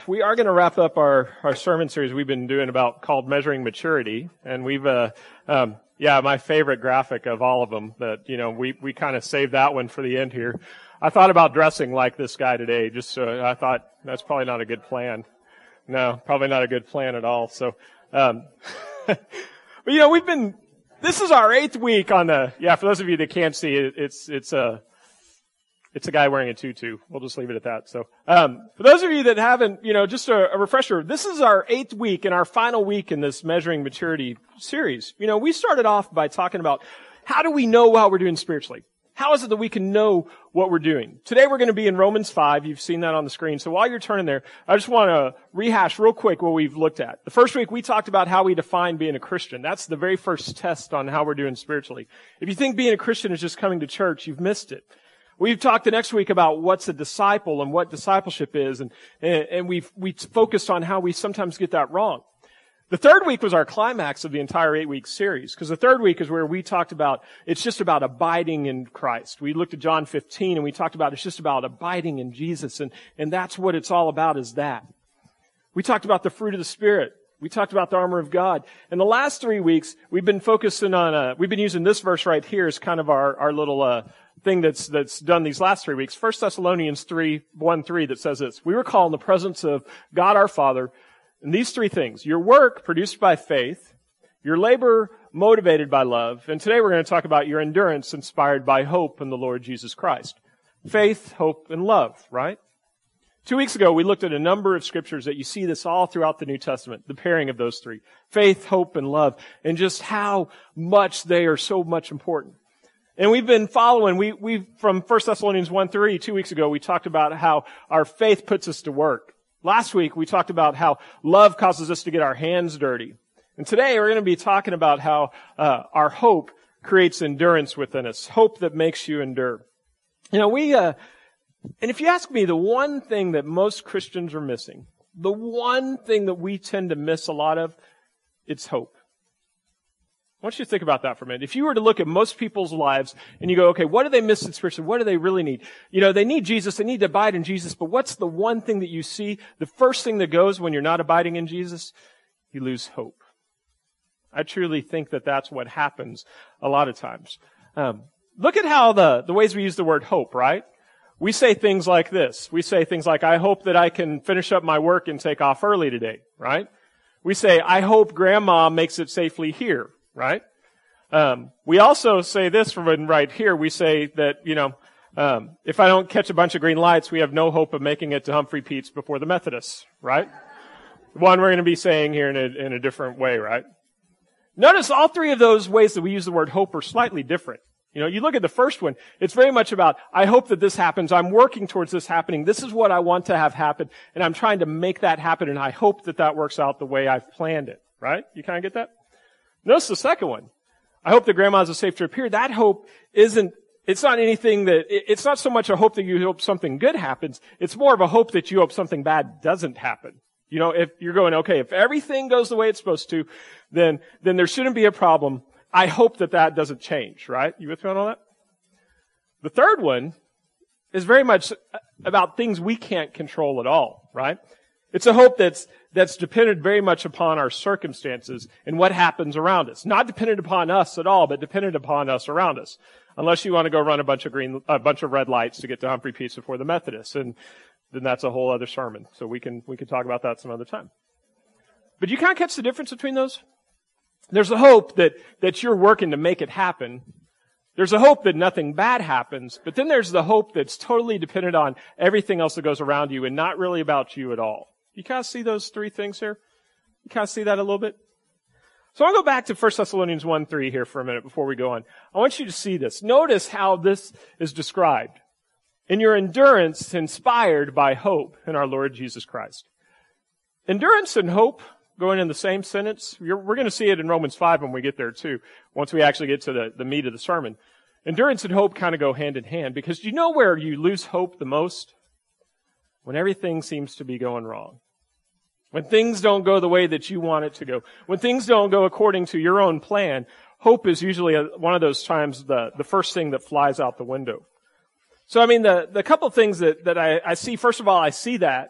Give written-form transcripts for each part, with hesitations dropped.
We are going to wrap up our sermon series we've been doing called Measuring Maturity. And we've, my favorite graphic of all of them that, we kind of saved that one for the end here. I thought about dressing like this guy today, just so I thought that's probably not a good plan. No, probably not a good plan at all. So, but this is our 8th week on for those of you that can't see it, it's a guy wearing a tutu. We'll just leave it at that. So, for those of you that haven't, just a refresher, this is our 8th week and our final week in this Measuring Maturity series. We started off by talking about how do we know how we're doing spiritually? How is it that we can know what we're doing? Today we're going to be in Romans 5. You've seen that on the screen. So while you're turning there, I just want to rehash real quick what we've looked at. The first week we talked about how we define being a Christian. That's the very first test on how we're doing spiritually. If you think being a Christian is just coming to church, you've missed it. We've talked the next week about what's a disciple and what discipleship is, and we focused on how we sometimes get that wrong. The third week was our climax of the entire 8-week series, because the third week is where we talked about it's just about abiding in Christ. We looked at John 15 and we talked about it's just about abiding in Jesus, and that's what it's all about, is that. We talked about the fruit of the Spirit. We talked about the armor of God. And the last 3 weeks, we've been focusing on, we've been using this verse right here as kind of our little, thing that's done these last 3 weeks. 1 Thessalonians 3:1-3 that says this: we recall in the presence of God our Father, and these 3 things: your work produced by faith, your labor motivated by love, and today we're going to talk about your endurance inspired by hope in the Lord Jesus Christ. Faith, hope, and love, right? 2 weeks ago, we looked at a number of scriptures that you see this all throughout the New Testament, the pairing of those 3. Faith, hope, and love, and just how much they are so much important. And we've been following, we from 1 Thessalonians 1:3, 2 weeks ago, we talked about how our faith puts us to work. Last week, we talked about how love causes us to get our hands dirty. And today, we're going to be talking about how our hope creates endurance within us, hope that makes you endure. And if you ask me, the one thing that most Christians are missing, the one thing that we tend to miss a lot of, it's hope. I want you to think about that for a minute. If you were to look at most people's lives and you go, okay, what do they miss in spiritually? What do they really need? They need Jesus. They need to abide in Jesus. But what's the one thing that you see? The first thing that goes when you're not abiding in Jesus? You lose hope. I truly think that that's what happens a lot of times. Look at how the ways we use the word hope, right? We say things like this. We say things like, I hope that I can finish up my work and take off early today, right? We say, I hope grandma makes it safely here. Right? We also say this from right here. We say that, if I don't catch a bunch of green lights, we have no hope of making it to Humphrey Pete's before the Methodists, right? The one we're going to be saying here in a different way, right? Notice all 3 of those ways that we use the word hope are slightly different. You look at the first one, it's very much about, I hope that this happens. I'm working towards this happening. This is what I want to have happen, and I'm trying to make that happen, and I hope that works out the way I've planned it, right? You kind of get that? Notice the second one. I hope that grandma's a safe trip here. That hope it's not so much a hope that you hope something good happens. It's more of a hope that you hope something bad doesn't happen. If you're going, okay, if everything goes the way it's supposed to, then there shouldn't be a problem. I hope that doesn't change, right? You with me on all that? The third one is very much about things we can't control at all, right? It's a hope that's dependent very much upon our circumstances and what happens around us. Not dependent upon us at all, but dependent upon us around us. Unless you want to go run a bunch of red lights to get to Humphrey Pete's before the Methodists, and then that's a whole other sermon. So we can talk about that some other time. But you kind of catch the difference between those? There's a hope that you're working to make it happen. There's a hope that nothing bad happens, but then there's the hope that's totally dependent on everything else that goes around you and not really about you at all. You kind of see those 3 things here? You kind of see that a little bit? So I'll go back to 1 Thessalonians 1:3 here for a minute before we go on. I want you to see this. Notice how this is described. In your endurance inspired by hope in our Lord Jesus Christ. Endurance and hope going in the same sentence. We're going to see it in Romans 5 when we get there too, once we actually get to the meat of the sermon. Endurance and hope kind of go hand in hand, because do you know where you lose hope the most? When everything seems to be going wrong. When things don't go the way that you want it to go. When things don't go according to your own plan, hope is usually one of those times the first thing that flies out the window. So, the couple things that I see, first of all, I see that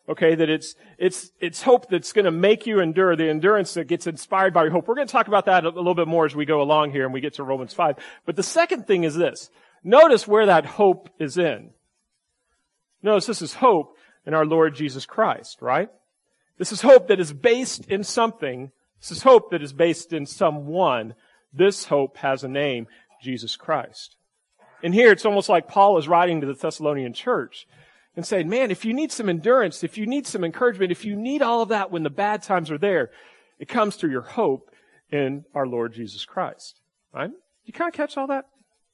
Okay, that it's hope that's going to make you endure, the endurance that gets inspired by your hope. We're going to talk about that a little bit more as we go along here and we get to Romans 5. But the second thing is this. Notice where that hope is in. Notice this is hope in our Lord Jesus Christ, right? This is hope that is based in something. This is hope that is based in someone. This hope has a name, Jesus Christ. And here it's almost like Paul is writing to the Thessalonian church and saying, man, if you need some endurance, if you need some encouragement, if you need all of that when the bad times are there, it comes through your hope in our Lord Jesus Christ. Right? You kind of catch all that?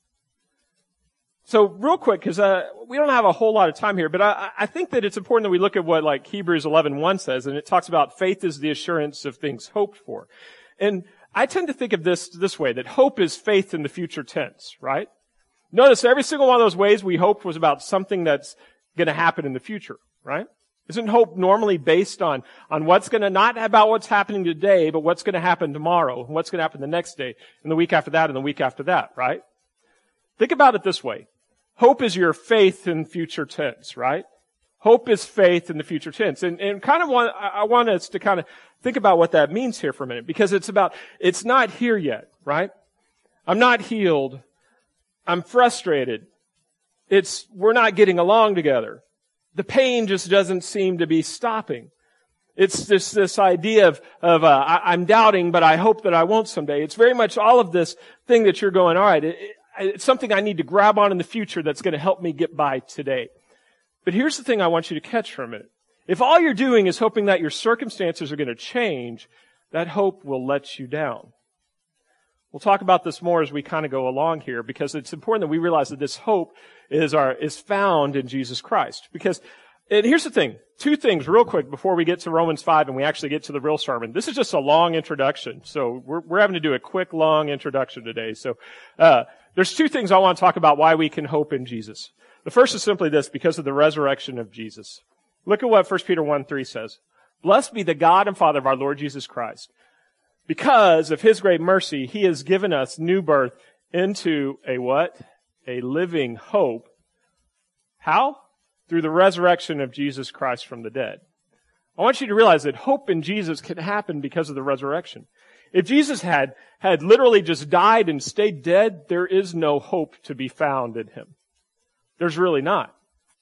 So real quick, because we don't have a whole lot of time here, but I think that it's important that we look at what like Hebrews 11:1 says, and it talks about faith is the assurance of things hoped for. And I tend to think of this way, that hope is faith in the future tense, right? Notice every single one of those ways we hoped was about something that's going to happen in the future, right? Isn't hope normally based on what's going to, not about what's happening today, but what's going to happen tomorrow, and what's going to happen the next day, and the week after that, and the week after that, right? Think about it this way. Hope is your faith in future tense, right? Hope is faith in the future tense. And I want us to kind of think about what that means here for a minute, because it's not here yet, right? I'm not healed. I'm frustrated. We're not getting along together. The pain just doesn't seem to be stopping. It's just this idea of I'm doubting, but I hope that I won't someday. It's very much all of this thing that you're going, all right, it's something I need to grab on in the future that's going to help me get by today. But here's the thing I want you to catch for a minute. If all you're doing is hoping that your circumstances are going to change, that hope will let you down. We'll talk about this more as we kind of go along here, because it's important that we realize that this hope is found in Jesus Christ. And here's the thing, two things real quick before we get to Romans 5 and we actually get to the real sermon. This is just a long introduction, so we're having to do a quick, long introduction today. So there's two things I want to talk about why we can hope in Jesus. The first is simply this, because of the resurrection of Jesus. Look at what 1 Peter 1:3 says. Blessed be the God and Father of our Lord Jesus Christ. Because of His great mercy, He has given us new birth into a what? A living hope. How? Through the resurrection of Jesus Christ from the dead. I want you to realize that hope in Jesus can happen because of the resurrection. If Jesus had literally just died and stayed dead, there is no hope to be found in Him. There's really not.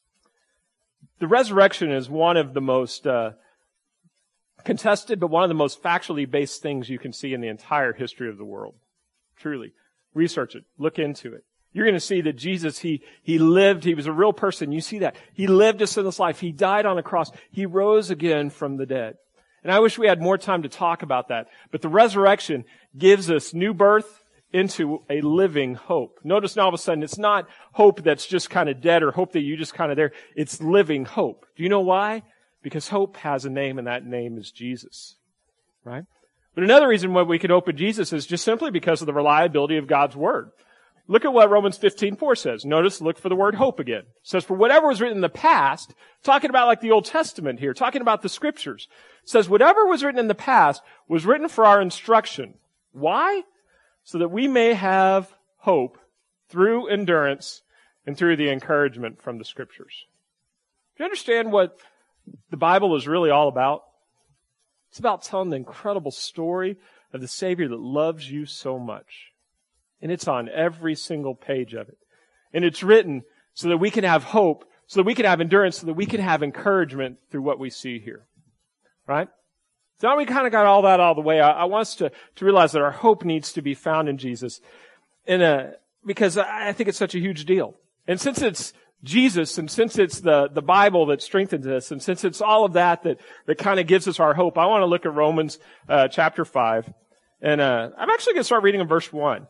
The resurrection is one of the most contested, but one of the most factually based things you can see in the entire history of the world. Truly. Research it. Look into it. You're going to see that Jesus, He lived, He was a real person. You see that. He lived a sinless life. He died on a cross. He rose again from the dead. And I wish we had more time to talk about that. But the resurrection gives us new birth into a living hope. Notice now all of a sudden it's not hope that's just kind of dead or hope that you just kind of there. It's living hope. Do you know why? Because hope has a name, and that name is Jesus. Right? But another reason why we can hope in Jesus is just simply because of the reliability of God's Word. Look at what Romans 15:4 says. Notice, look for the word hope again. It says, for whatever was written in the past, talking about like the Old Testament here, talking about the Scriptures, it says whatever was written in the past was written for our instruction. Why? So that we may have hope through endurance and through the encouragement from the Scriptures. Do you understand what the Bible is really all about? It's about telling the incredible story of the Savior that loves you so much. And it's on every single page of it. And it's written so that we can have hope, so that we can have endurance, so that we can have encouragement through what we see here. Right? So now we kind of got all that out of the way. I want us to realize that our hope needs to be found in Jesus. Because I think it's such a huge deal. And since it's Jesus, and since it's the Bible that strengthens us, and since it's all of that kind of gives us our hope, I want to look at Romans chapter 5. And I'm actually going to start reading in verse 1.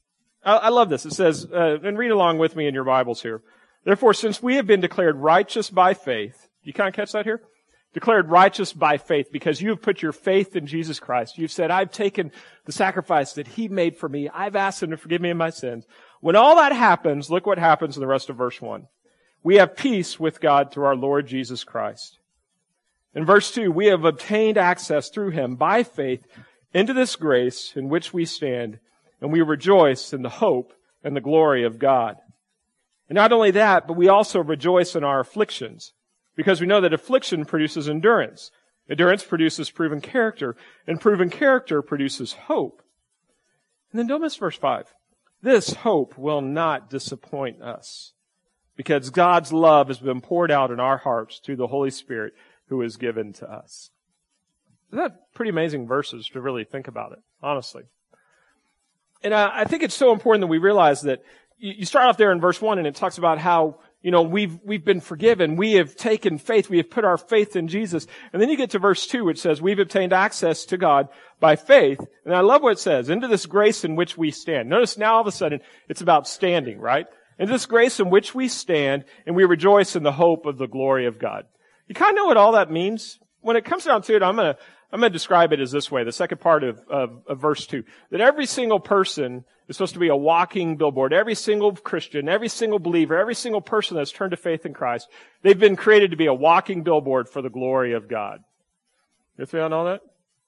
I love this. It says, and read along with me in your Bibles here. Therefore, since we have been declared righteous by faith, you kind of catch that here? Declared righteous by faith, because you have put your faith in Jesus Christ. You've said, I've taken the sacrifice that He made for me. I've asked Him to forgive me of my sins. When all that happens, look what happens in the rest of verse 1. We have peace with God through our Lord Jesus Christ. In verse 2, we have obtained access through Him by faith into this grace in which we stand, and we rejoice in the hope and the glory of God. And not only that, but we also rejoice in our afflictions, Because we know that affliction produces endurance. Endurance produces proven character, and proven character produces hope. And then don't miss verse 5. This hope will not disappoint us, because God's love has been poured out in our hearts through the Holy Spirit who is given to us. Isn't that pretty amazing verses to really think about it, honestly? And I think it's so important that we realize that you start off there in verse 1 and it talks about how, we've been forgiven. We have taken faith. We have put our faith in Jesus. And then you get to verse 2, which says, we've obtained access to God by faith. And I love what it says, into this grace in which we stand. Notice now all of a sudden it's about standing, right? Into this grace in which we stand, and we rejoice in the hope of the glory of God. You kind of know what all that means? When it comes down to it, I'm going to describe it as this way, the second part of verse 2, that every single person is supposed to be a walking billboard. Every single Christian, every single believer, every single person that's turned to faith in Christ, they've been created to be a walking billboard for the glory of God. You with me on all that?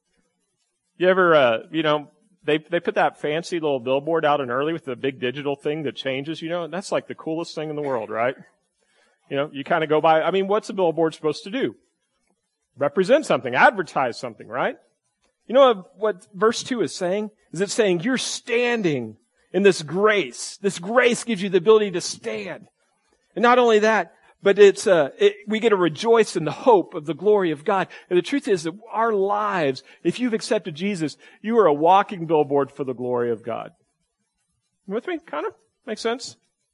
You ever, they put that fancy little billboard out in Early with the big digital thing that changes, and that's like the coolest thing in the world, right? You kind of go by, what's a billboard supposed to do? Represent something, advertise something, right? You know what verse 2 is saying? Is it saying you're standing in this grace. This grace gives you the ability to stand. And not only that, but we get to rejoice in the hope of the glory of God. And the truth is that our lives, if you've accepted Jesus, you are a walking billboard for the glory of God. You with me? Kind of? Makes sense?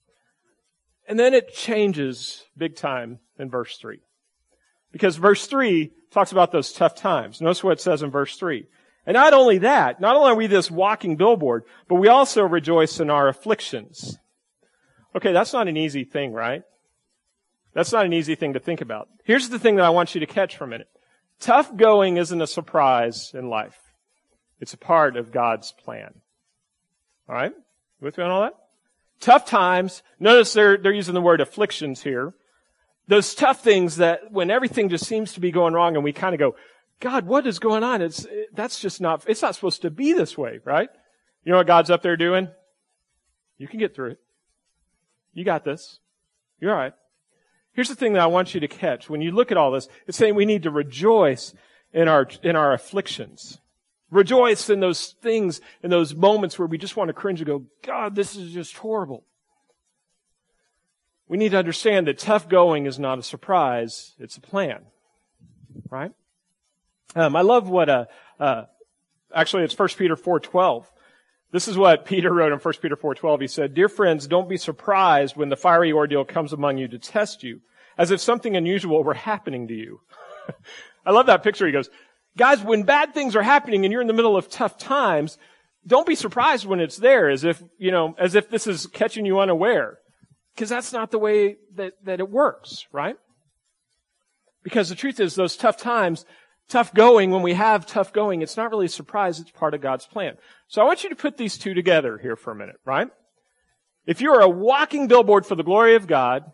And then it changes big time in verse 3. Because verse 3 talks about those tough times. Notice what it says in verse 3. And not only that, not only are we this walking billboard, but we also rejoice in our afflictions. Okay, that's not an easy thing, right? That's not an easy thing to think about. Here's the thing that I want you to catch for a minute. Tough going isn't a surprise in life. It's a part of God's plan. All right? You with me on all that? Tough times. Notice they're using the word afflictions here. Those tough things that when everything just seems to be going wrong and we kind of go, God, what is going on? It's not supposed to be this way, right? You know what God's up there doing? You can get through it. You got this. You're all right. Here's the thing that I want you to catch. When you look at all this, it's saying we need to rejoice in our afflictions. Rejoice in those things, in those moments where we just want to cringe and go, God, this is just horrible. We need to understand that tough going is not a surprise, it's a plan. Right? I love what, actually it's 1 Peter 4:12. This is what Peter wrote in 1 Peter 4:12. He said, Dear friends, don't be surprised when the fiery ordeal comes among you to test you, as if something unusual were happening to you. I love that picture. He goes, guys, when bad things are happening and you're in the middle of tough times, don't be surprised when it's there, as if this is catching you unaware. Because that's not the way that it works, right? Because the truth is, those tough times, tough going, when we have tough going, it's not really a surprise, it's part of God's plan. So I want you to put these two together here for a minute, right? If you're a walking billboard for the glory of God,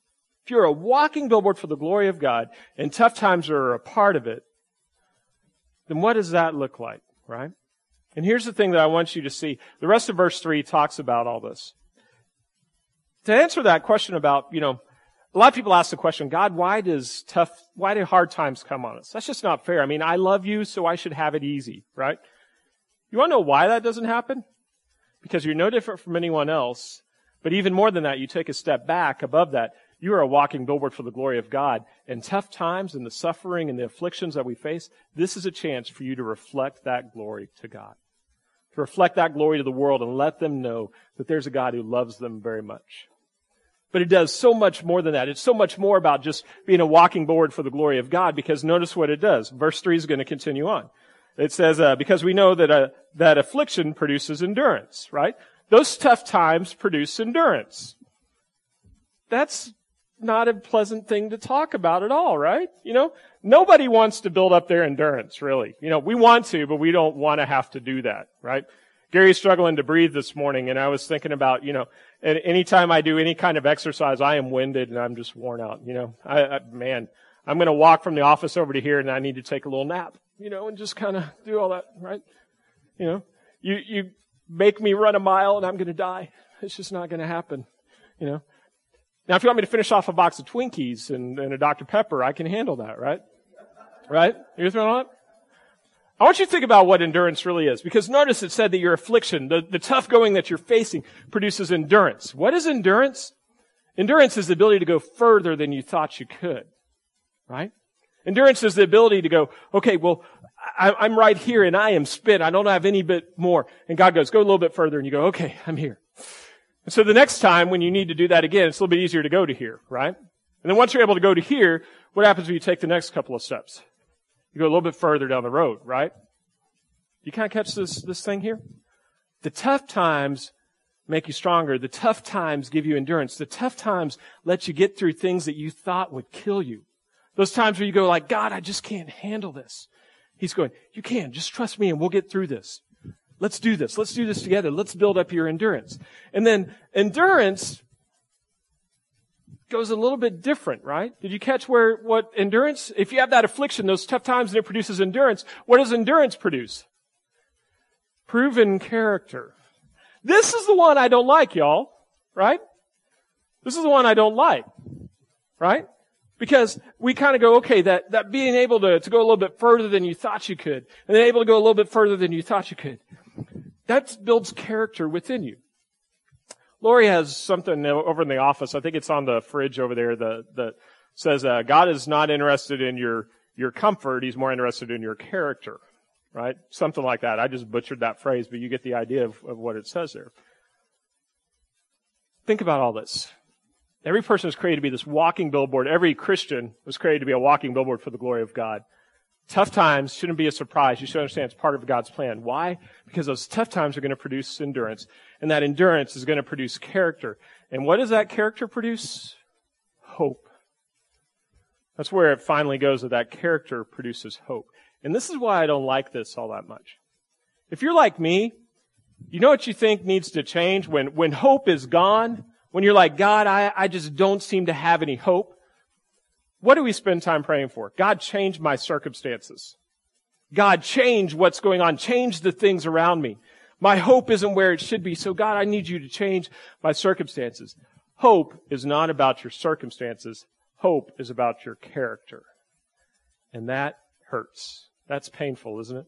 and tough times are a part of it, then what does that look like, right? And here's the thing that I want you to see. The rest of verse 3 talks about all this. To answer that question about, a lot of people ask the question, God, why do hard times come on us? That's just not fair. I love you, so I should have it easy, right? You want to know why that doesn't happen? Because you're no different from anyone else. But even more than that, you take a step back above that. You are a walking billboard for the glory of God. And tough times and the suffering and the afflictions that we face, this is a chance for you to reflect that glory to God. To reflect that glory to the world and let them know that there's a God who loves them very much. But it does so much more than that. It's so much more about just being a walking billboard for the glory of God, because notice what it does. Verse 3 is going to continue on. It says, because we know that affliction produces endurance, right? Those tough times produce endurance. That's not a pleasant thing to talk about at all, right? Nobody wants to build up their endurance, really. We want to, but we don't want to have to do that, right? Gary's struggling to breathe this morning, and I was thinking about, anytime I do any kind of exercise, I am winded and I'm just worn out, I'm going to walk from the office over to here and I need to take a little nap, and just kind of do all that, right? You make me run a mile and I'm going to die. It's just not going to happen, Now, if you want me to finish off a box of Twinkies and a Dr. Pepper, I can handle that, right? Right? You're throwing up? I want you to think about what endurance really is, because notice it said that your affliction, the tough going that you're facing, produces endurance. What is endurance? Endurance is the ability to go further than you thought you could, right? Endurance is the ability to go, okay, well, I'm right here and I am spent. I don't have any bit more. And God goes, go a little bit further, and you go, okay, I'm here. And so the next time when you need to do that again, it's a little bit easier to go to here, right? And then once you're able to go to here, what happens when you take the next couple of steps? You go a little bit further down the road, right? You kind of catch this thing here? The tough times make you stronger. The tough times give you endurance. The tough times let you get through things that you thought would kill you. Those times where you go like, God, I just can't handle this. He's going, you can. Just trust me and we'll get through this. Let's do this. Let's do this together. Let's build up your endurance. And then endurance goes a little bit different, right? Did you catch what endurance? If you have that affliction, those tough times, and it produces endurance, what does endurance produce? Proven character. This is the one I don't like, y'all, right? This is the one I don't like, right? Because we kind of go, okay, that being able to go a little bit further than you thought you could, and then able to go a little bit further than you thought you could, that builds character within you. Lori has something over in the office. I think it's on the fridge over there that says, God is not interested in your comfort. He's more interested in your character, right? Something like that. I just butchered that phrase, but you get the idea of what it says there. Think about all this. Every person is created to be this walking billboard. Every Christian was created to be a walking billboard for the glory of God. Tough times shouldn't be a surprise. You should understand it's part of God's plan. Why? Because those tough times are going to produce endurance. And that endurance is going to produce character. And what does that character produce? Hope. That's where it finally goes, that character produces hope. And this is why I don't like this all that much. If you're like me, you know what you think needs to change? When hope is gone, when you're like, God, I just don't seem to have any hope. What do we spend time praying for? God, change my circumstances. God, change what's going on. Change the things around me. My hope isn't where it should be. So God, I need you to change my circumstances. Hope is not about your circumstances. Hope is about your character. And that hurts. That's painful, isn't it?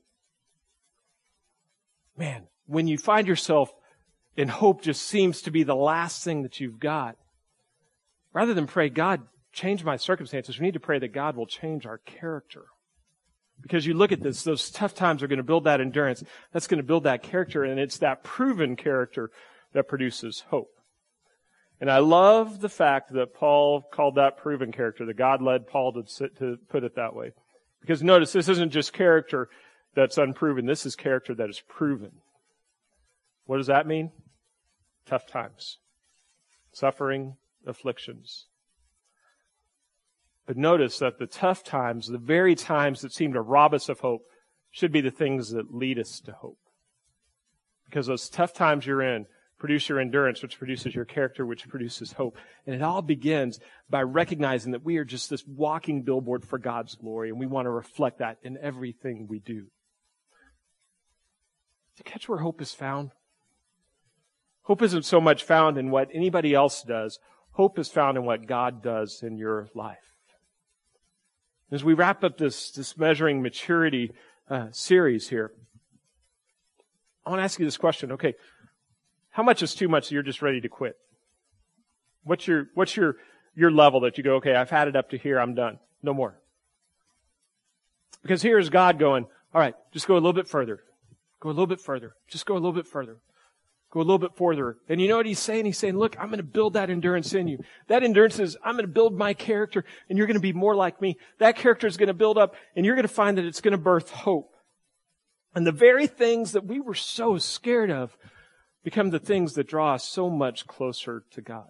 Man, when you find yourself in hope just seems to be the last thing that you've got, rather than pray, God, change my circumstances, we need to pray that God will change our character. Because you look at this, those tough times are going to build that endurance. That's going to build that character, and it's that proven character that produces hope. And I love the fact that Paul called that proven character, that God led Paul to put it that way. Because notice, this isn't just character that's unproven. This is character that is proven. What does that mean? Tough times. Suffering, afflictions. But notice that the tough times, the very times that seem to rob us of hope, should be the things that lead us to hope. Because those tough times you're in produce your endurance, which produces your character, which produces hope. And it all begins by recognizing that we are just this walking billboard for God's glory, and we want to reflect that in everything we do. Do you catch where hope is found? Hope isn't so much found in what anybody else does. Hope is found in what God does in your life. As we wrap up this Measuring Maturity series here, I want to ask you this question. Okay, how much is too much that you're just ready to quit? What's your level that you go, okay, I've had it up to here, I'm done. No more. Because here's God going, all right, just go a little bit further. Go a little bit further. Just go a little bit further. Go a little bit further. And you know what he's saying? He's saying, look, I'm going to build that endurance in you. That endurance is, I'm going to build my character, and you're going to be more like me. That character is going to build up, and you're going to find that it's going to birth hope. And the very things that we were so scared of become the things that draw us so much closer to God.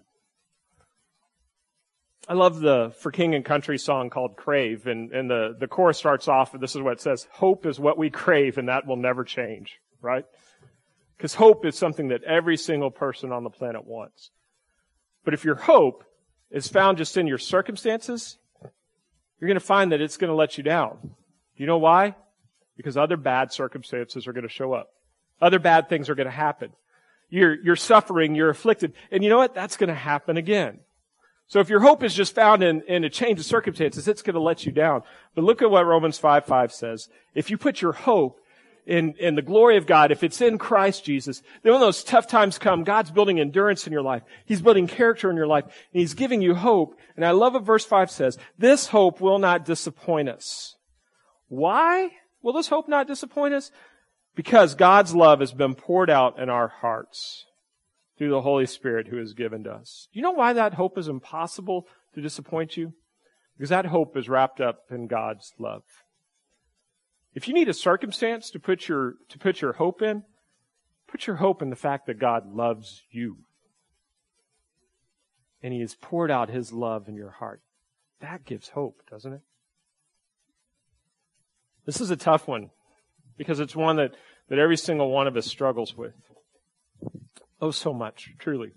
I love the For King and Country song called Crave, and the chorus starts off, and this is what it says, hope is what we crave, and that will never change, right? Because hope is something that every single person on the planet wants. But if your hope is found just in your circumstances, you're going to find that it's going to let you down. Do you know why? Because other bad circumstances are going to show up. Other bad things are going to happen. You're suffering, you're afflicted, and you know what? That's going to happen again. So if your hope is just found in a change of circumstances, it's going to let you down. But look at what Romans 5:5 says. If you put your hope in the glory of God, if it's in Christ Jesus, then when those tough times come, God's building endurance in your life. He's building character in your life. And He's giving you hope. And I love what verse 5 says. This hope will not disappoint us. Why will this hope not disappoint us? Because God's love has been poured out in our hearts through the Holy Spirit who is given to us. Do you know why that hope is impossible to disappoint you? Because that hope is wrapped up in God's love. If you need a circumstance to put your hope in, put your hope in the fact that God loves you. And He has poured out His love in your heart. That gives hope, doesn't it? This is a tough one because it's one that every single one of us struggles with. Oh, so much, truly.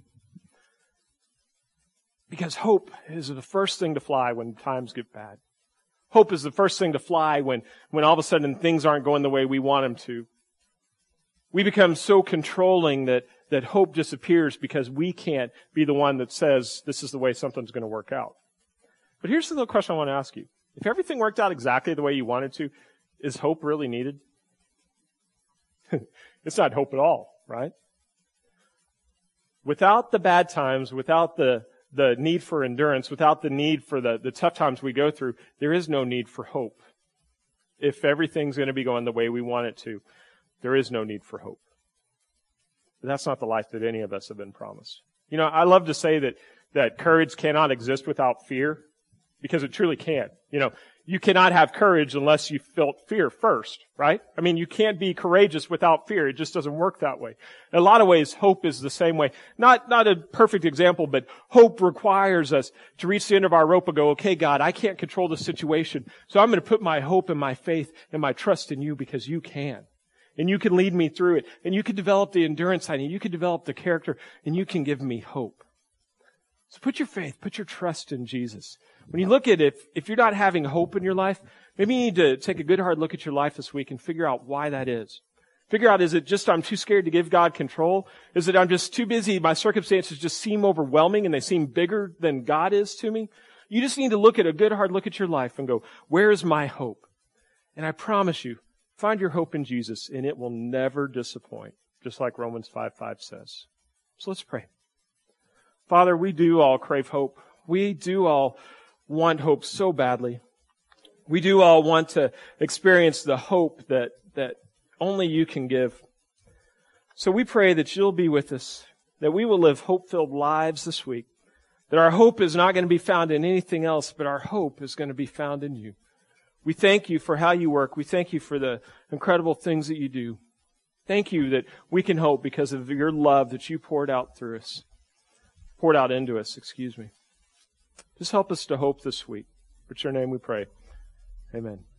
Because hope is the first thing to fly when times get bad. Hope is the first thing to fly when all of a sudden things aren't going the way we want them to. We become so controlling that hope disappears because we can't be the one that says this is the way something's going to work out. But here's the little question I want to ask you. If everything worked out exactly the way you wanted to, is hope really needed? It's not hope at all, right? Without the bad times, without the need for endurance, without the need for the tough times we go through, there is no need for hope. If everything's going to be going the way we want it to, there is no need for hope. But that's not the life that any of us have been promised. You know, I love to say that courage cannot exist without fear, because it truly can. You know, you cannot have courage unless you felt fear first, right? I mean, you can't be courageous without fear. It just doesn't work that way. In a lot of ways, hope is the same way. Not a perfect example, but hope requires us to reach the end of our rope and go, okay, God, I can't control the situation, so I'm going to put my hope and my faith and my trust in you because you can. And you can lead me through it. And you can develop the endurance I need. You can develop the character. And you can give me hope. So put your faith, put your trust in Jesus. When you look at it, if you're not having hope in your life, maybe you need to take a good hard look at your life this week and figure out why that is. Figure out, is it just I'm too scared to give God control? Is it I'm just too busy, my circumstances just seem overwhelming and they seem bigger than God is to me? You just need to look at a good hard look at your life and go, where is my hope? And I promise you, find your hope in Jesus and it will never disappoint, just like Romans 5:5 says. So let's pray. Father, we do all crave hope. We do all want hope so badly. We do all want to experience the hope that only you can give. So we pray that you'll be with us, that we will live hope-filled lives this week, that our hope is not going to be found in anything else, but our hope is going to be found in you. We thank you for how you work. We thank you for the incredible things that you do. Thank you that we can hope because of your love that you poured out into us. Just help us to hope this week. In your name we pray. Amen.